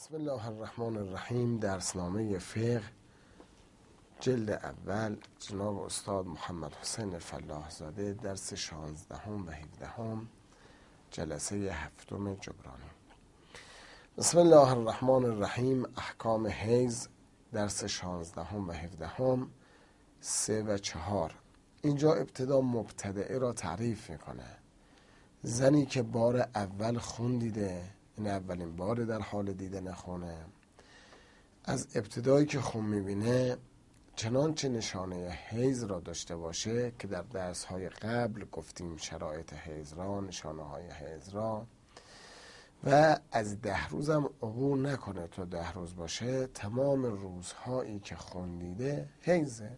بسم الله الرحمن الرحیم. درسنامه فقه جلد اول جناب استاد محمد حسین فلاح زاده، درس 16 و 17 جلسه 7 جبرانی. بسم الله الرحمن الرحیم. احکام حیض، درس 16 و 17 3 و 4. اینجا ابتدا مبتدئه را تعریف میکنه. زنی که بار اول خون دیده، این اولین بار در حال دیدن خونه، از ابتدایی که خون میبینه چنانچه نشانه حیض را داشته باشه که در درس‌های قبل گفتیم شرایط حیض را، نشانه های حیض را، و از 10 روزم عبور نکنه تا 10 روز باشه، تمام روزهایی که خون دیده حیضه.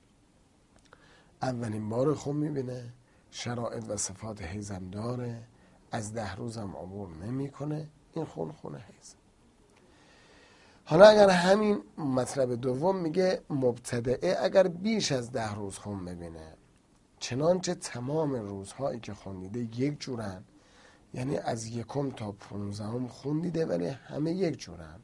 اولین بار خون میبینه، شرایط و صفات حیضم داره، از 10 روزم عبور نمیکنه، این خون حیض. حالا اگر همین مطلب دوم میگه مبتدئه اگر بیش از 10 روز خون ببینه، چنانچه تمام روزهایی که خون دیده یک جورن، یعنی از 1 تا 15 خون دیده ولی همه یک جورن،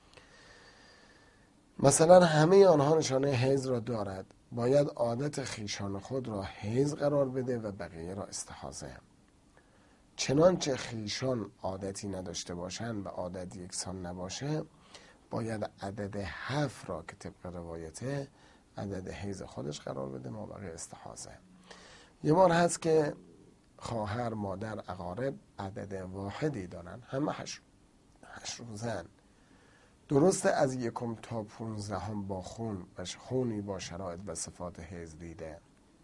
مثلا همه آنها نشانه حیض را دارد، باید عادت خویشان خود را حیض قرار بده و بقیه را استحاضه. چنانچه خویشان عادتی نداشته باشند و عادت یکسان نباشه، باید عدد 7 را که طبق روایته عدد حیض خودش قرار بده، ما بقیه استحاضه. یه بار هست که خواهر، مادر، اقارب عدد واحدی دارن، همه 8 روزن، درسته از 1 تا 15 با خون و خونی با شرایط و صفات حیض دیده،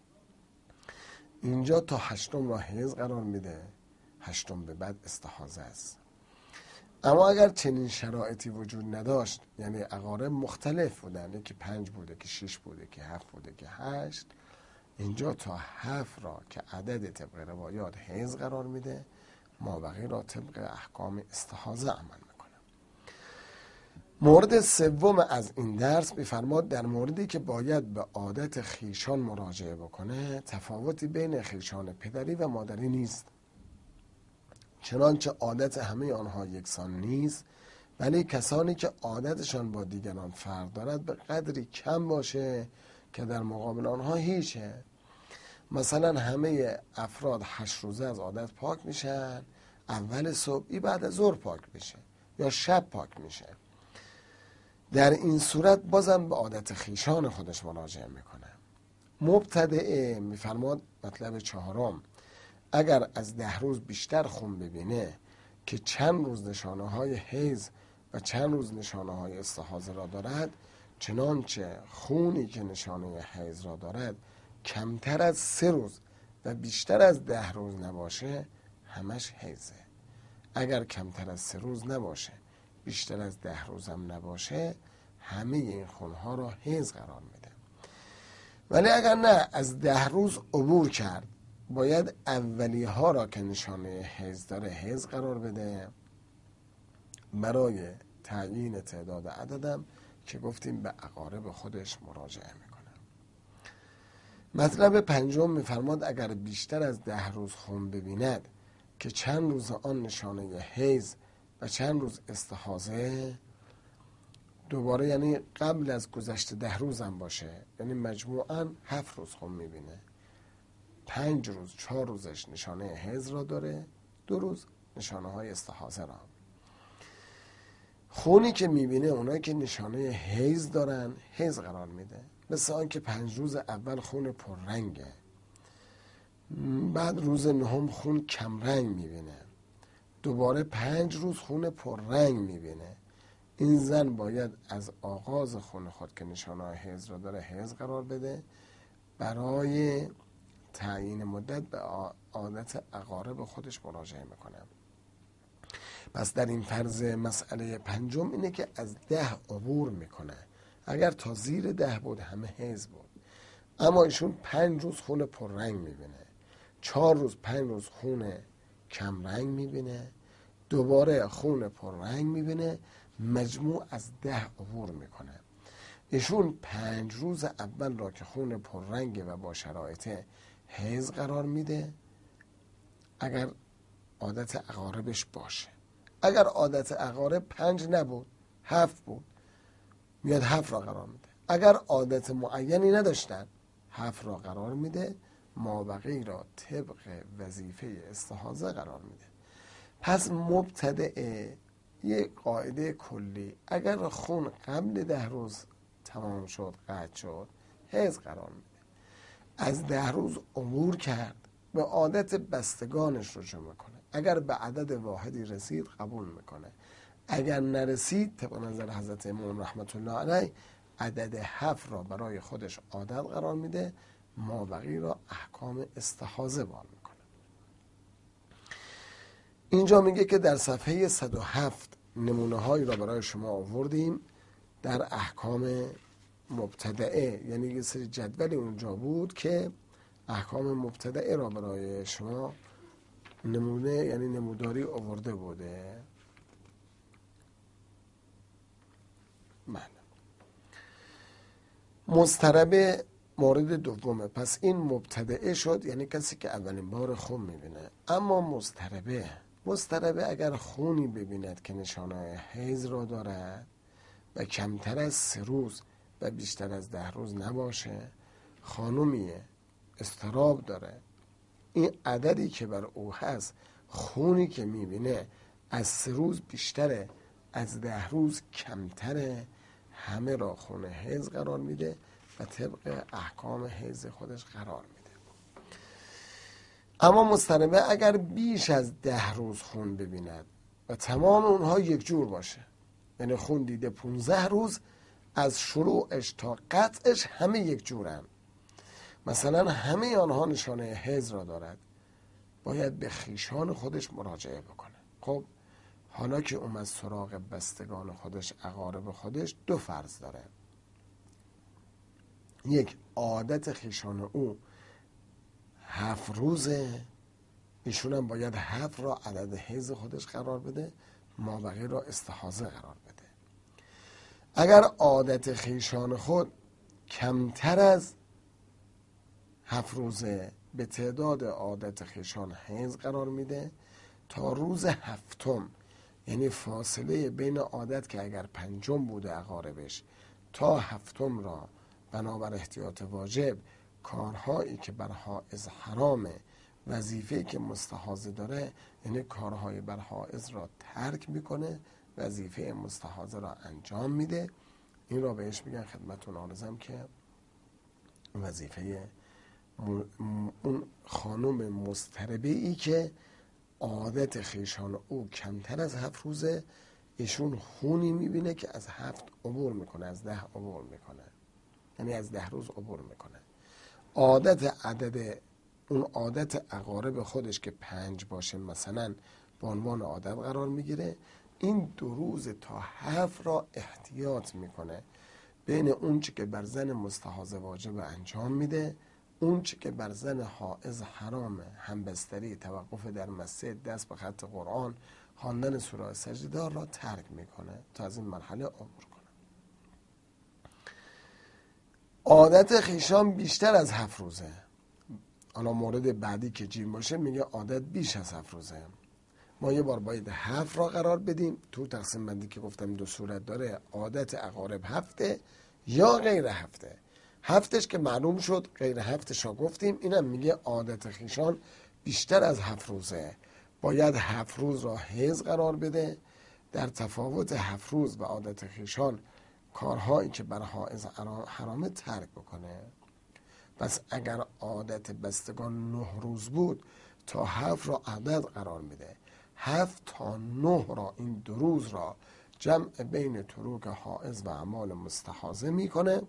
اینجا تا 8 را حیض قرار میده، 8 به بعد استحاضه است. اما اگر چنین شرایطی وجود نداشت، یعنی اقارب مختلف بودن، یکی 5 بوده که 6 بوده که 7 بوده که 8، اینجا تا 7 را که عدد طبق روایات حیض قرار میده، مابقی را طبق احکام استحاضه عمل میکنه. مورد سوم از این درس میفرماد در موردی که باید به عادت خویشان مراجعه بکنه، تفاوتی بین خویشان پدری و مادری نیست، چنانچه عادت همه آنها یکسان نیست، ولی کسانی که عادتشان با دیگران فرق دارد به قدری کم باشه که در مقابل آنها هیچه. مثلا همه افراد 8 روزه از عادت پاک میشن، اول صبحی بعد از ظهر پاک میشه یا شب پاک میشه. در این صورت بازم به عادت خویشان خودش مراجعه میکنه. مبتدئه میفرماد مطلب 4، اگر از 10 روز بیشتر خون ببینه که چند روز نشانه های حیض و چند روز نشانه های استحاضه را دارد، چنانچه خونی که نشانه حیض را دارد کمتر از 3 روز و بیشتر از 10 روز نباشه، همش حیضه. اگر کمتر از 3 روز نباشه، بیشتر از 10 روزم نباشه، همه این خونها را حیض قرار میده. ولی اگر نه از 10 روز عبور کرد، باید اولی ها را که نشانه حیض داره حیض قرار بده. برای تعیین تعداد عددم که گفتیم به اقارب خودش مراجعه میکنه. مطلب 5 میفرماد اگر بیشتر از 10 روز خون ببیند که چند روز آن نشانه حیض و چند روز استحاضه، دوباره یعنی قبل از گذشت 10 روزم باشه، یعنی مجموعاً 7 روز خون میبینه، 5 روز 4 روزش نشانه حیض را داره، 2 روز نشانه های استحاضه را. خونی که میبینه اونایی که نشانه حیض دارن حیض قرار میده، مثل آن که 5 روز اول خون پررنگه، بعد روز 9 خون کمرنگ میبینه، دوباره 5 روز خون پررنگ میبینه. این زن باید از آغاز خون خود که نشانه حیض را داره حیض قرار بده. برای تعیین مدت به عادت اقارب خودش مراجعه میکنه. پس در این فرض مسئله 5 اینه که از 10 عبور میکنه. اگر تا زیر 10 بود همه حیض بود، اما ایشون 5 روز خون پررنگ میبینه، 4 روز 5 روز خون کمرنگ میبینه، دوباره خون پررنگ میبینه، مجموع از 10 عبور میکنه. ایشون 5 روز اول را که خون پررنگ و با شرایط حیض قرار میده اگر عادت اقاربش باشه. اگر عادت اقارب 5 نبود 7 بود، میاد 7 را قرار میده. اگر عادت معینی نداشتن 7 را قرار میده، مابقی را طبق وظیفه استحاضه قرار میده. پس مبتدعه یک قاعده کلی، اگر خون قبل 10 روز تمام شد، قطع شد، حیض قرار میده. از 10 روز عبور کرد، به عادت بستگانش رجوع میکنه. اگر به عدد واحدی رسید قبول میکنه، اگر نرسید طبق نظر حضرت امام رحمت الله علیه عدد 7 را برای خودش عادت قرار میده، مابقی را احکام استحاضه بار میکنه. اینجا میگه که در صفحه 107 نمونه هایی را برای شما آوردیم در احکام مبتدعه، یعنی یه سری جدولی اونجا بود که احکام مبتدعه را برای شما نمونه، یعنی نموداری آورده بوده. بله. مضطرب مورد دومه. پس این مبتدعه شد، یعنی کسی که اولین بار خون میبینه. اما مضطربه اگر خونی ببیند که نشانه حیض را دارد و کمتر از 3 روز و بیشتر از 10 روز نباشه، خانومیه، اضطراب داره، این عددی که بر او هست، خونی که میبینه از 3 روز بیشتره، از 10 روز کمتره، همه را خون حیض قرار میده و طبق احکام حیض خودش قرار میده. اما مضطربه اگر بیش از 10 روز خون ببیند و تمام اونها یک جور باشه، یعنی خون دیده 15 روز، از شروعش تا قطعش همه یک جورن، مثلا همه آنها نشانه حیض را دارد، باید به خویشان خودش مراجعه بکنه. خب حالا که اومد سراغ بستگان خودش، اقارب خودش، 2 فرض داره. یک، عادت خویشان او 7 روزه، ایشون هم باید 7 را عدد حیض خودش قرار بده، مابقی را استحاضه قرار بده. اگر عادت خویشان خود کمتر از 7 روزه، به تعداد عادت خویشان حیض قرار میده تا روز 7، یعنی فاصله بین عادت که اگر 5 بوده اقاربش تا 7 را بنابر احتیاط واجب کارهایی که بر حائض حرامه، وظیفه‌ای که مستحاضه داره، یعنی کارهای بر حائض را ترک میکنه، وظیفه مستحاضه را انجام میده. این را بهش میگن خدمتتون عرضم که وظیفه اون خانم مضطربه ای که عادت خویشان او کمتر از 7 روزه، ایشون خونی میبینه که از 7 عبور میکنه، از 10 عبور میکنه، یعنی از 10 روز عبور میکنه. اون عادت اقارب خودش که 5 باشه مثلا به عنوان عادت قرار میگیره، این 2 روز تا 7 را احتیاط میکنه بین اون چی که بر زن مستحاضه واجب انجام میده، اون چی که بر زن حائض حرامه، همبستری، توقف در مسجد، دست به خط قرآن، خواندن سوره سجده را ترک میکنه تا از این مرحله عبور کنه. عادت خویشان بیشتر از 7 روزه. حالا مورد بعدی که جیم باشه میگه عادت بیش از 7 روزه. ما یه بار باید 7 را قرار بدیم. تو تقسیم بندی که گفتم 2 صورت داره، عادت اقارب 7 یا غیر 7. 7ش که معلوم شد، غیر 7ش را گفتیم. اینم میگه عادت خویشان بیشتر از 7 روزه، باید 7 روز را حیض قرار بده. در تفاوت 7 روز و عادت خویشان کارهایی که بر حائض حرامه ترک بکنه. پس اگر عادت بستگان 9 روز بود، تا 7 را عدد قرار میده، 7 تا 9 را، این 2 روز را جمع بین تروک حائض و اعمال مستحاضه میکنه.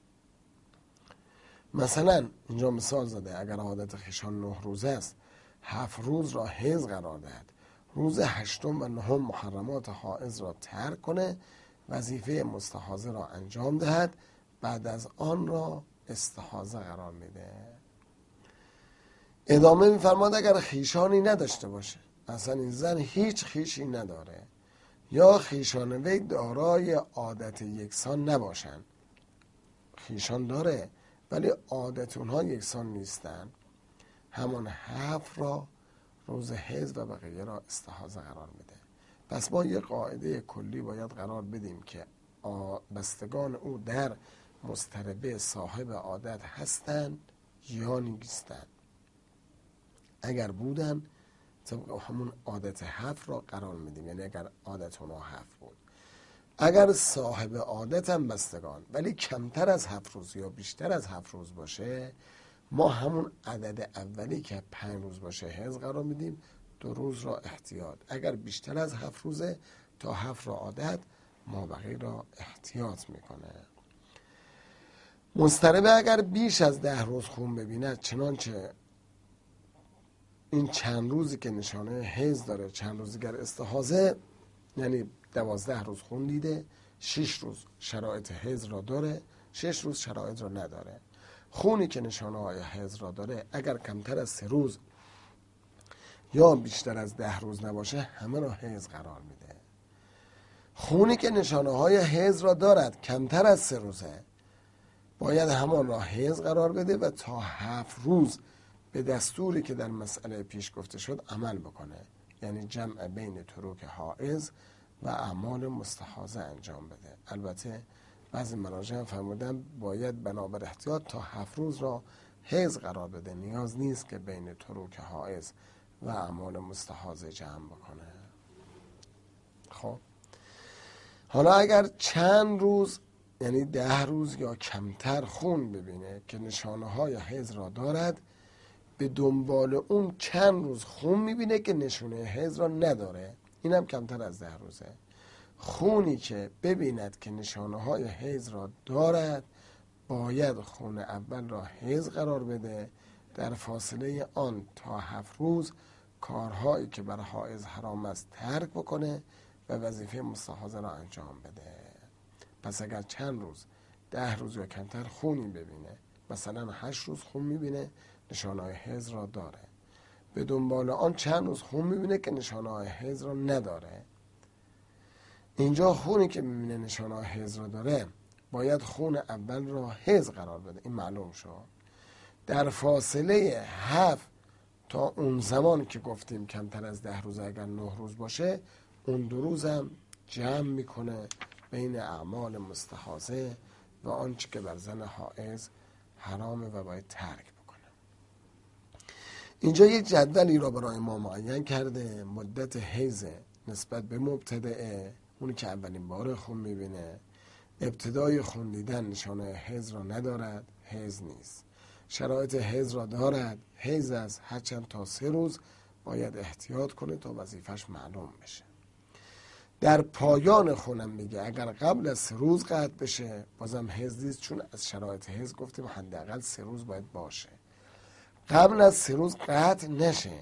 مثلا اینجا مثال زده، اگر عادت خویشان 9 روز است، 7 روز را حیض قرار دهد، روز 8 و 9 محرمات حائض را ترک کنه، وظیفه مستحاضه را انجام دهد، بعد از آن را استحاضه قرار میده. ادامه میفرماد اگر خویشانی نداشته باشه، اصلا این زن هیچ خویشی نداره، یا خویشان وی دارای عادت یکسان نباشن، خویشان داره ولی عادت اونها یکسان نیستن، همان 7 را روز حیض و بقیه را استحاضه قرار میده. پس ما یه قاعده کلی باید قرار بدیم که بستگان او در مضطربه صاحب عادت هستند یا نیستند. اگر بودن طبق همون عادت 7 را قرار میدیم، یعنی اگر عادت اونا 7 بود. اگر صاحب عادت هم بستگان ولی کمتر از 7 روز یا بیشتر از 7 روز باشه، ما همون عدد اولی که 5 روز باشه حیض قرار میدیم، 2 روز را احتیاط. اگر بیشتر از 7 روزه تا 7 را عادت، ما بقیه را احتیاط میکنه. مضطربه اگر بیش از 10 روز خون ببیند، چنانچه این چند روزی که نشانه حیض داره، چند روز دیگر استحاضه، یعنی 12 روز خون دیده، 6 روز شرایط حیض را داره، 6 روز شرایط را نداره. خونی که نشانه های حیض را داره اگر کمتر از 3 روز یا بیشتر از 10 روز نباشه، همه را حیض قرار میده. خونی که نشانه های حیض را دارد کمتر از 3 روزه، باید همان را حیض قرار بده و تا 7 روز به دستوری که در مسئله پیش گفته شد عمل بکنه، یعنی جمع بین تروک حائض و اعمال مستحاضه انجام بده. البته بعضی مراجع هم فرمودن باید بنابر احتیاط تا 7 روز را حیض قرار بده، نیاز نیست که بین تروک حائض و اعمال مستحاضه جمع بکنه. خب حالا اگر چند روز، یعنی 10 روز یا کمتر خون ببینه که نشانه های حیض را دارد، به دنبال اون چند روز خون میبینه که نشونه حیض را نداره، اینم کمتر از 10 روزه. خونی که ببیند که نشانه های حیض را دارد، باید خون اول را حیض قرار بده، در فاصله آن تا 7 روز کارهایی که برای حائض حرام است ترک بکنه و وظیفه مستحاضه را انجام بده. پس اگر چند روز، 10 روز یا کمتر خونی ببینه، مثلا 8 روز خون میبینه نشانه‌های حیض را داره، به دنبال آن چند روز خون میبینه که نشانه‌های حیض را نداره، اینجا خونی که میبینه نشانه‌های حیض را داره باید خون اول را حیض قرار بده. این معلوم شد. در فاصله 7 تا اون زمان که گفتیم کمتر از 10 روز، اگر 9 روز باشه، اون 2 روز هم جمع میکنه بین اعمال مستحاضه و آنچه که بر زن حائض حرامه و باید ترک بکنه. اینجا یک جدولی را برای ما معین کرده. مدت حیض نسبت به مبتدئه، اونی که اولین بار خون میبینه، ابتدای خون دیدن نشانه حیض را ندارد، حیض نیست. شرایط حیض را دارد، حیض است، هرچند تا 3 روز باید احتیاط کنه تا وظیفش معلوم بشه. در پایان خونم میگه اگر قبل از 3 روز قطع بشه بازم حیض نیست، چون از شرایط حیض گفتیم حداقل 3 روز باید باشه. قبل از 3 روز قطع نشه،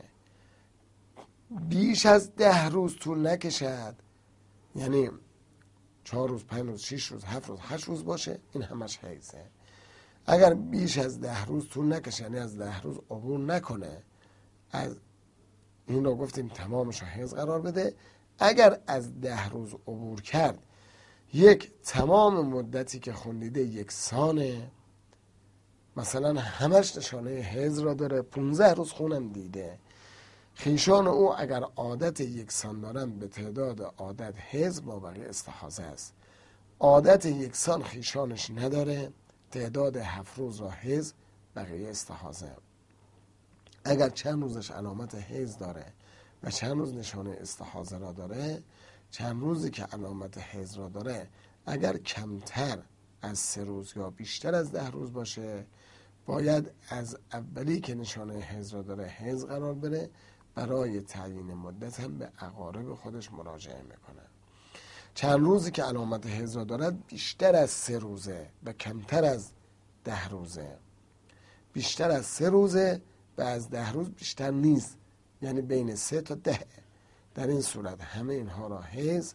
بیش از 10 روز طول نکشد، یعنی 4 روز، 5 روز، 6 روز، 7 روز، 8 روز باشه، این همش حیضه. اگر بیش از 10 روز طول نکشه، یعنی از 10 روز عبور نکنه، از این رو گفتیم تمامش رو حیض قرار بده. اگر از 10 روز عبور کرد، یک تمام مدتی که خون دیده یکسانه، مثلا همش نشانه حیض را داره، 15 روز خونم دیده، خیشان او اگر عادت یکسان دارن به تعداد عادت حیض با بقیه استحاضه است. عادت یکسان خیشانش نداره، تعداد 7 روز را حیض، بقیه استحاضه. اگر چند روزش علامت حیض داره و چند روز نشانه استحاضه را داره، چند روزی که علامت حیض را داره اگر کمتر از 3 روز یا بیشتر از 10 روز باشه، باید از اولی که نشانه حیض را داره حیض قرار بره. برای تعیین مدت هم به اقارب خودش مراجعه میکنه. چند روزی که علامت حیض را دارد بیشتر از 3 روزه و کمتر از 10 روزه. بیشتر از 3 روزه و از 10 روز بیشتر نیست، یعنی بین 3 تا 10. در این صورت همه اینها را حیض.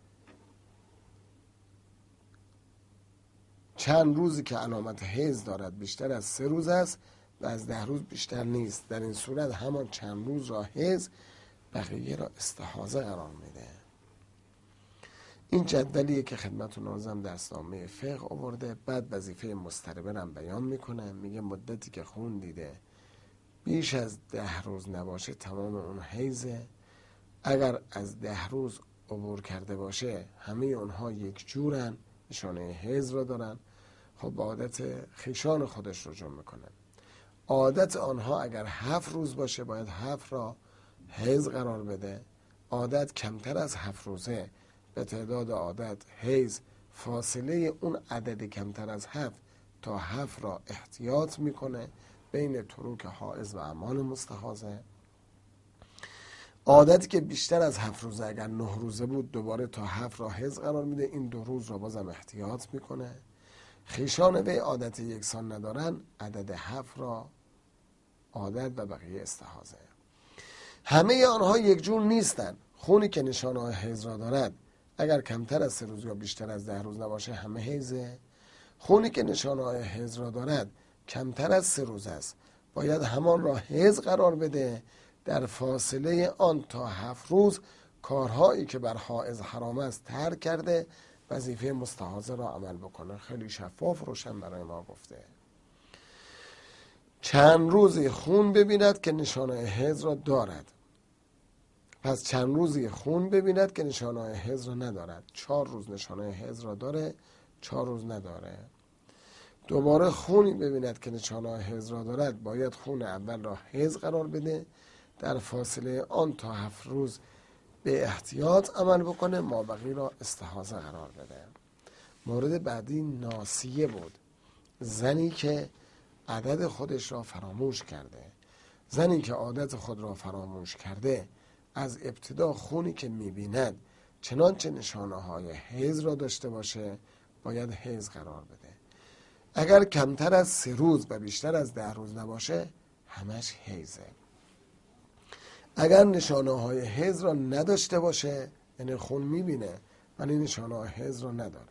چند روزی که علامت حیض دارد بیشتر از 3 روز است و از 10 روز بیشتر نیست، در این صورت همان چند روز را حیض، بقیه را استحاضه قرار میده. این جدولیه که خدمتتون عرضم درسنامه فقه آورده. بعد وظیفه مضطربه هم بیان میکنه، میگه مدتی که خون دیده بیش از 10 روز نباشه تمام اون حیضه. اگر از 10 روز عبور کرده باشه همه اونها یک جورن، نشانه حیض را دارن. خب به عادت خیشان خودش رجوع میکنه. عادت آنها اگر 7 روز باشه باید 7 را حیض قرار بده. عادت کمتر از 7 روزه به تعداد عادت حیض فاصله اون عدد کمتر از 7 تا 7 را احتیاط میکنه بین تروک حائض و اعمال مستحاضه. عادتی که بیشتر از 7 روزه اگر 9 روزه بود دوباره تا 7 را حیض قرار میده، این 2 روز را بازم احتیاط میکنه. خیشان وی عادت یکسان ندارن، عدد 7 را عادت و بقیه استحاضه. همه آنها یک جور نیستن. خونی که نشانه حیض را دارد اگر کمتر از 3 روز یا بیشتر از 10 روز نباشه همه حیضه. خونی که نشانه حیض را دارد کمتر از 3 روز است باید همان را حیض قرار بده. در فاصله آن تا 7 روز کارهایی که بر حائض حرام است ترک کرده وظیفه مستحاضه را عمل بکنه. خیلی شفاف روشن برای ما گفته. چند روزی خون ببیند که نشانه حیض را دارد، پس چند روزی خون ببیند که نشانه حیض را ندارد. 4 روز نشانه حیض را داره، 4 روز نداره. دوباره خونی ببیند که نشانه حیض را دارد باید خون اول را حیض قرار بده. در فاصله آن تا 7 روز به احتیاط عمل بکنه، مابقی را استحاضه قرار بده. مورد بعدی ناسیه بود. زنی که عدد خودش را فراموش کرده. زنی که عادت خود را فراموش کرده از ابتدا خونی که میبیند چنانچه نشانه های حیض را داشته باشه باید حیض قرار بده. اگر کمتر از 3 روز و بیشتر از 10 روز نباشه همش حیضه. اگر نشانه های حیض را نداشته باشه یعنی خون میبینه ولی نشانه های حیض را نداره،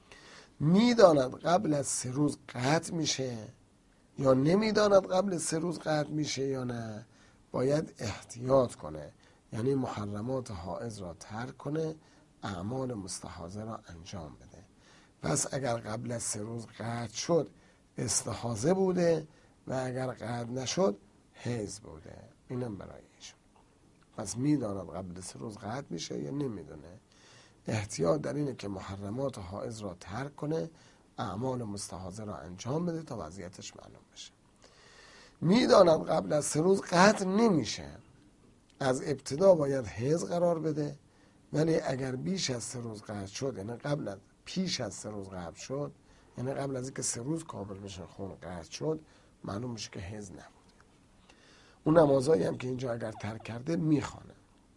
میداند قبل از 3 روز قطع میشه یا نمیداند قبل 3 روز قطع میشه یا نه، باید احتیاط کنه، یعنی محرمات حائض را ترک کنه، اعمال مستحاضه را انجام بده. پس اگر قبل از 3 روز قطع شد استحاضه بوده و اگر قطع نشد حیض بوده. اینم برای ایشون. پس میداند قبل 3 روز قطع میشه یا نمیدونه. احتیاط در اینه که محرمات حائض را ترک کنه، اعمال مستحاضه را انجام بده تا وضعیتش معلوم بشه. میداند قبل از 3 روز قطع نمیشه، از ابتدا باید حیض قرار بده، ولی اگر بیش از 3 روز قطع شد یعنی پیش از 3 روز قطع شد، یعنی قبل از اینکه 3 روز کامل بشه خون قطع شد، معلوم میشه که حیض نبوده. اون نمازایی هم که اینجا اگر ترک کرده میخوانه.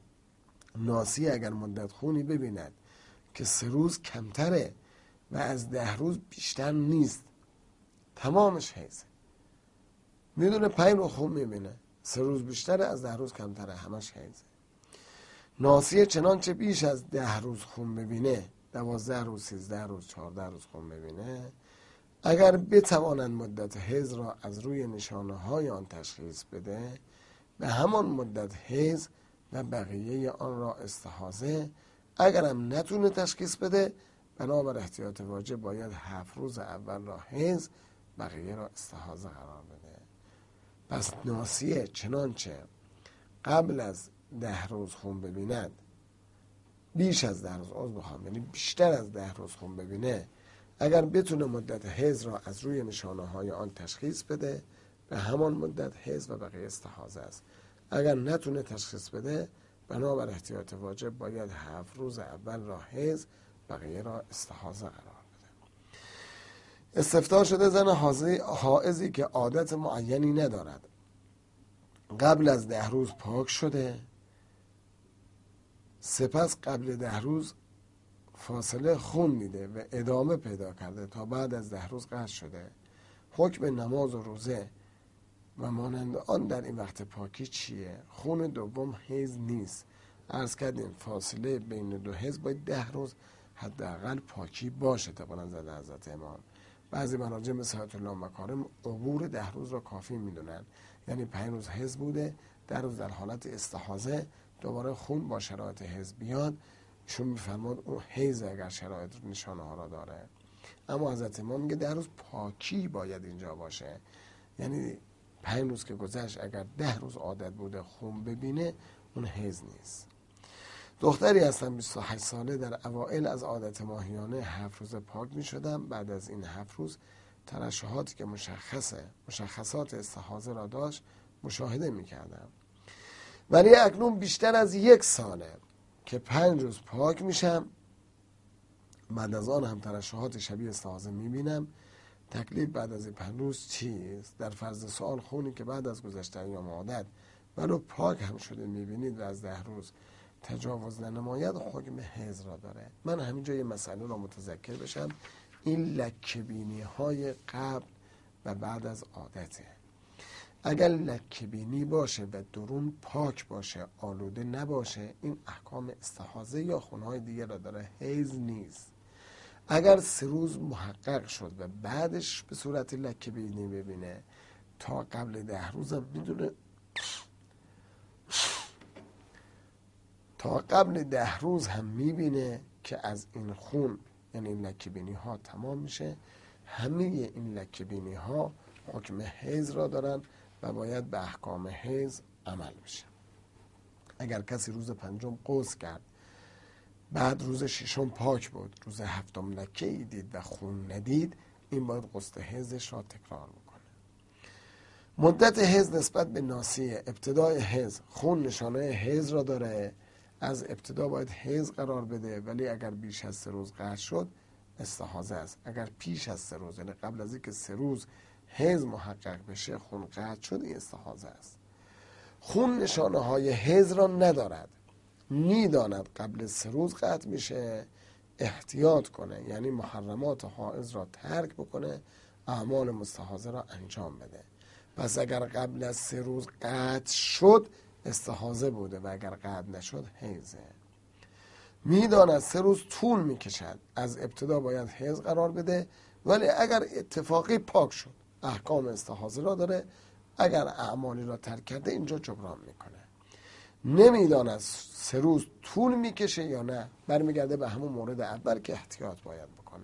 ناسی اگر مدت خونی ببیند که 3 روز کمتره و از 10 روز بیشتر نیست تمامش حیضه. میدونه 5 روز خون میبینه 3 روز بیشتره از 10 روز کمتره همش حیضه. ناسی چنانچه بیش از 10 روز خون ببینه 12 روز 13 روز 14 روز خون ببینه اگر بتوانند مدت حیض را از روی نشانه های آن تشخیص بده به همان مدت حیض و بقیه آن را استحاضه. اگرم نتونه تشخیص بده بنابر احتیاط واجب باید 7 روز اول را حیض بقیه را استحاضه قرار بده. پس ناسیه چنانچه قبل از 10 روز خون ببیند بیش از 10 روز یعنی بیشتر از 10 روز خون ببینه اگر بتونه مدت حیض را از روی نشانه های آن تشخیص بده به همان مدت حیض و بقیه استحاضه است. اگر نتونه تشخیص بده بنابر احتیاط واجب باید 7 روز اول را حیض بقیه را استحاضه قرار بده. استفتاح شده زن حائضی که عادت معینی ندارد قبل از 10 روز پاک شده، سپس قبل 10 روز فاصله خون میده و ادامه پیدا کرده تا بعد از 10 روز قطع شده. حکم نماز و روزه و مانند آن در این وقت پاکی چیه؟ خون دوم حیض نیست. عرض کردیم فاصله بین 2 حیض باید 10 روز حداقل پاکی باشه طبق نظر حضرت امام. بعضی مراجع مثل آیت الله مکارم عبور 10 روز را کافی میدونن، یعنی 5 روز حیض بوده 10 روز در حالت استحاضه دوباره خون با شرایط حیض بیاد شون میفرماد اون حیض اگر شرایط نشانه ها را داره. اما حضرت امام میگه 10 روز پاکی باید اینجا باشه، یعنی 5 روز که گذشت اگر 10 روز عادت بوده خون ببینه اون حیض نیست. دختری هستم 28 ساله، در اوائل از عادت ماهیانه 7 روز پاک می شدم. بعد از این 7 روز ترشحاتی که مشخصات استحاضه را داشت مشاهده می کردم. ولی اکنون بیشتر از 1 ساله که 5 روز پاک میشم، بعد از آن هم ترشحات شبیه استحاضه می بینم. تکلیف بعد از این 5 روز چیست؟ در فرض سوال خونی که بعد از گذشته ایام عادت ولو پاک هم شده میبینید و از 10 روز تجاوز ننماید، حکم حیض را داره. من همینجا یه مسئله را متذکر بشم، این لکه‌بینی های قبل و بعد از عادته. اگر لکه‌بینی باشه و درون پاک باشه، آلوده نباشه، این احکام استحاضه یا خونهای دیگه را داره، حیض نیست. اگر 3 روز محقق شد و بعدش به صورت لکه‌بینی ببینه، تا قبل 10 روز هم میدونه، تا قبل 10 روز هم میبینه که از این خون، یعنی این لکه‌بینی ها تمام میشه. همه این لکه‌بینی ها حکم حیض را دارن و باید به احکام حیض عمل بشه. اگر کسی روز 5 غسل کرد، بعد روز 6 پاک بود، روز 7 لکه‌ای دید و خون ندید، این باید غسل حیضش را تکرار بکنه. مدت حیض نسبت به ناصیه، ابتدای حیض، خون نشانه حیض را داره، از ابتدا باید حیض قرار بده. ولی اگر بیش از 3 روز قطع شد، استحاضه است. اگر پیش از 3 روز، یعنی قبل از اینکه 3 روز حیض محقق بشه، خون قطع شد، این استحاضه است. خون نشانه های حیض را ندارد، میداند قبل 3 روز قطع میشه، احتیاط کنه، یعنی محرمات حائض را ترک بکنه، اعمال مستحاضه را انجام بده. پس اگر قبل از 3 روز قطع شد، استحاضه بوده، و اگر قطع نشد، حیضه. میداند 3 روز طول میکشد، از ابتدا باید حیض قرار بده. ولی اگر اتفاقی پاک شد، احکام استحاضه را داره. اگر اعمالی را ترک کرده، اینجا جبران میکنه. نمیداند 3 روز طول میکشه یا نه، برمیگرده به همون مورد اول که احتیاط باید بکنه.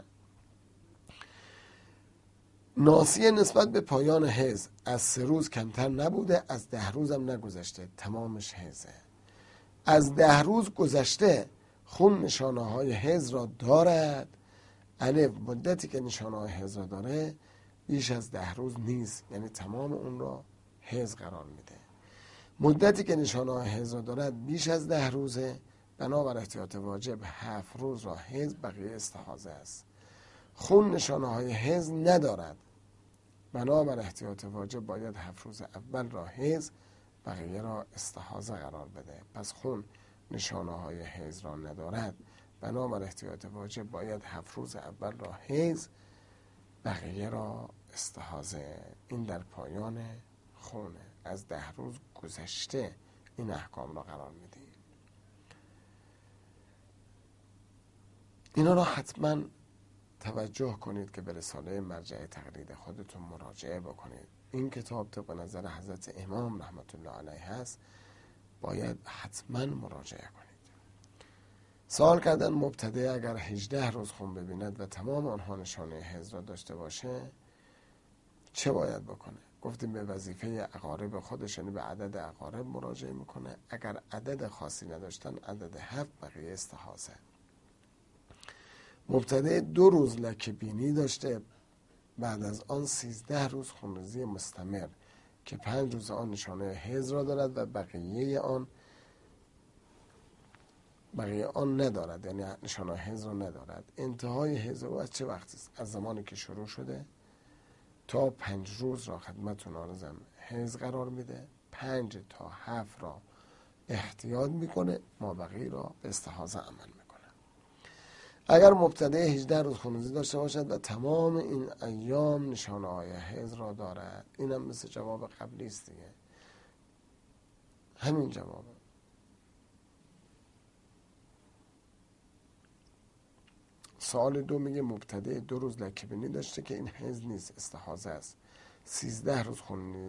ناصیه نسبت به پایان حیض از 3 روز کمتر نبوده، از 10 روز هم نگذشته، تمامش حیضه. از 10 روز گذشته، خون نشانه های حیض را دارد. الف، مدتی که نشانه های حیض را داره بیش از 10 روز نیست، یعنی تمام اون را حیض قرار میده. مدتی که نشانه های حیض را دارد بیش از 10 روزه، بنابر احتیاط واجب 7 روز را حیض، بقیه استحاضه است. خون نشانه های حیض ندارد، بنابر احتیاط واجب باید 7 روز اول را حیض، بقیه را استحاضه قرار بده. پس خون نشانه های حیض را ندارد، بنابر احتیاط واجب باید 7 روز اول را حیض، بقیه را استحاضه. این در پایان خونه. از 10 روز گذشته این احکام را قرار میدیم. اینا را حتما توجه کنید که به رساله مرجع تقلید خودتون مراجعه بکنید. این کتاب طبق نظر حضرت امام رحمت الله علیه هست، باید حتما مراجعه کنید. سوال کردن مبتدی اگر 18 روز خون ببیند و تمام آنها نشانه حیض را داشته باشه، چه باید بکنه؟ گفتیم به وظیفه اقارب خودش، یعنی به عدد اقارب مراجعه میکنه. اگر عدد خاصی نداشتن، عدد 7، بقیه استحاضه. مبتدی 2 روز لکه‌بینی داشته، بعد از آن 13 روز خونریزی مستمر که 5 روز آن نشانه حیض را دارد و بقیه آن ندارد، یعنی نشانه حیض را ندارد. انتهای حیض او از چه وقتی است؟ از زمانی که شروع شده تا 5 روز را خدمتتون عرضم حیض قرار میده. 5 تا 7 را احتیاط میکنه، ما بقیه را به استحاضه عمل میکنه. اگر مبتدی 18 روز خونریزی داشته باشد و تمام این ایام نشانه های حیض را دارد، اینم مثل جواب قبلی است دیگه، همین جوابه. سوال 2 میگه مبتدی 2 روز لکه‌بینی داشته که این حیض نیست، استحاضه است. 13 روز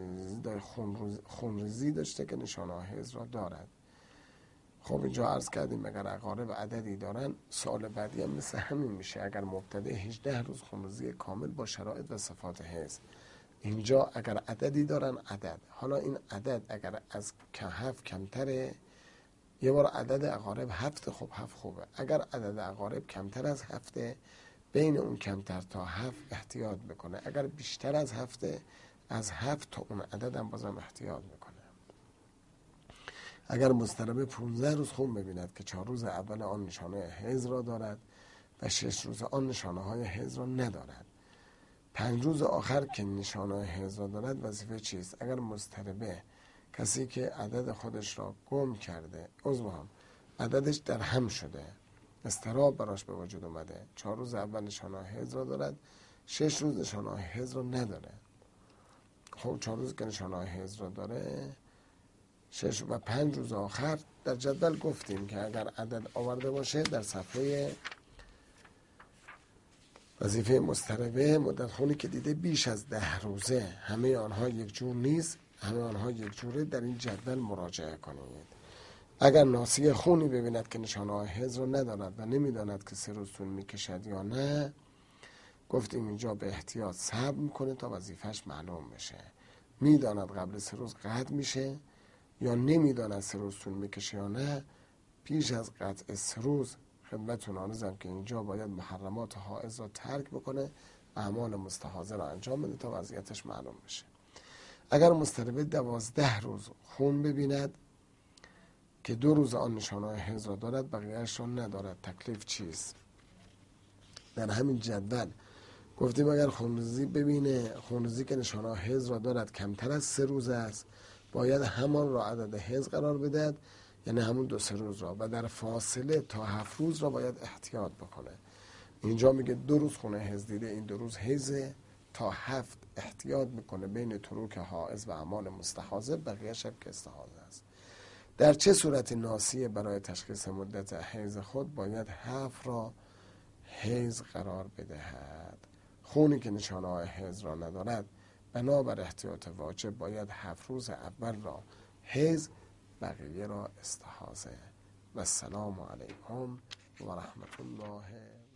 خونریزی داشته که نشانه های حیض را دارد. خب اینجا عرض کردیم اگر اقارب عددی دارن، سوال بعدی هم مثل همین میشه. اگر مبتدی 18 روز خونریزی کامل با شرایط و صفات حیض، اینجا اگر عددی دارن، عدد، حالا این عدد اگر از 7 کمتره، یه بار عدد اقارب 7، خب 7 خوبه. اگر عدد اقارب کمتر از 7، بین اون کمتر تا 7 احتیاط بکنه. اگر بیشتر از 7، از 7 تا اون عدد هم بازم احتیاط بکنه. اگر مضطرب 15 روز خون ببیند که 4 روز اول آن نشانه حیض را دارد و 6 روز آن نشانه های حیض را ندارد، 5 روز آخر که نشانه حیض را دارد وظیفه چیست؟ اگر مضطربه کسی که عدد خودش را گم کرده، عددش در هم شده، اضطراب براش به وجود اومده، 4 روز اول نشانه حیض را دارد، 6 روز نشانه حیض را نداره. خب 4 روز که نشانه حیض را داره، 6 و 5 روز آخر در جدول گفتیم که اگر عدد آورده باشه در صفحه وظیفه مضطربه، مدت خونی که دیده بیش از 10 روزه، همه آنها یک جور نیست، همه آنها یک جوره، در این جدول مراجعه کنید. اگر ناصی خونی ببیند که نشانه حیض را ندارد و نمیداند که 3 روز طول میکشد یا نه، گفتیم اینجا به احتیاط صبر میکنه تا وظیفش معلوم بشه. میداند قبل 3 روز قطع میشه یا نمیداند 3 روز طول میکشه یا نه، پیش از قطع 3 روز خدمتتون عرضم که اینجا باید محرمات حائض را ترک بکنه، اعمال مستحاضه را انجام بده تا وضعیتش معلوم بشه. اگر مضطربه 12 روز خون ببیند که 2 روز آن نشانه حیض را دارد، بقیه‌اش را ندارد، تکلیف چیست؟ در همین جدول گفتیم اگر خونریزی ببینه، خونریزی که نشانه حیض را دارد کمتر از 3 روز است، باید همان را عدد حیض قرار بدهد، یعنی همون 2-3 روز را، و در فاصله تا 7 روز را باید احتیاط بکنه. اینجا میگه 2 روز خونه حیض دیده، این 2 روز حیضه، تا 7 احتیاط میکنه بین تروک حائض و اعمال مستحاضه، بقیه شب که استحاضه است. در چه صورت ناصیه برای تشخیص مدت حیض خود باید 7 را حیض قرار بدهد؟ خونی که نشانه های حیض را ندارد، بنابر احتیاط واجب باید 7 روز اول را حیض، بقیه را استحاضه. و السلام علیکم و رحمت الله.